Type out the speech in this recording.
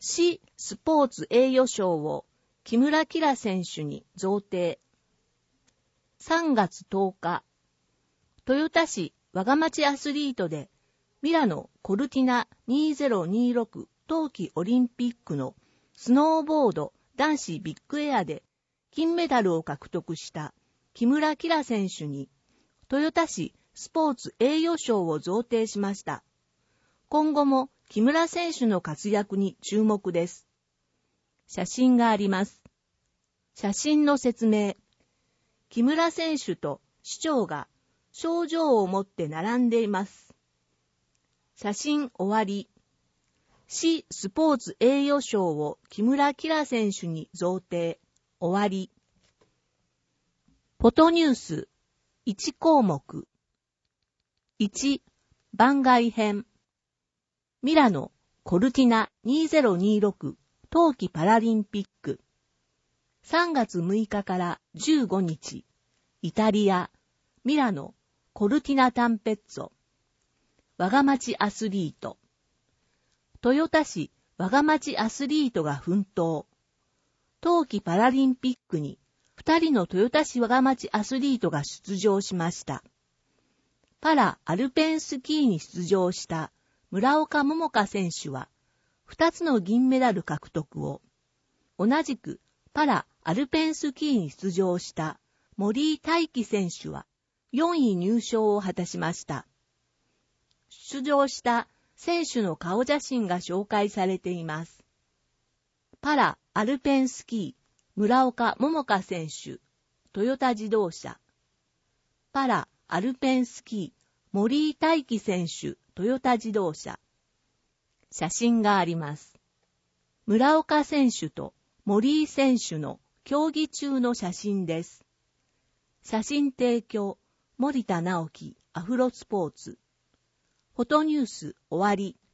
市スポーツ栄誉賞を木村煌選手に贈呈。3月10日、豊田市我が町アスリートでミラノコルティナ2026冬季オリンピックのスノーボード男子ビッグエアで金メダルを獲得した木村煌選手に豊田市スポーツ栄誉賞を贈呈しました。今後も木村選手の活躍に注目です。写真があります。写真の説明。木村選手と市長が賞状を持って並んでいます。写真終わり。市スポーツ栄誉賞を木村煌選手に贈呈。終わり。フォトニュース1項目。1、番外編。ミラノコルティナ2026冬季パラリンピック。3月6日から15日、イタリア、ミラノコルティナタンペッツォ。我が町アスリート。豊田市我が町アスリートが奮闘。冬季パラリンピックに2人の豊田市我が町アスリートが出場しました。パラアルペンスキーに出場した村岡桃佳選手は2つの銀メダル獲得を、同じくパラアルペンスキーに出場した森井大輝選手は4位入賞を果たしました。出場した選手の顔写真が紹介されています。パラアルペンスキー村岡桃佳選手、トヨタ自動車。パラアルペンスキー森井大輝選手、トヨタ自動車。写真があります。村岡選手と森井選手の競技中の写真です。写真提供、森田直樹、アフロスポーツ。フォトニュース終わり。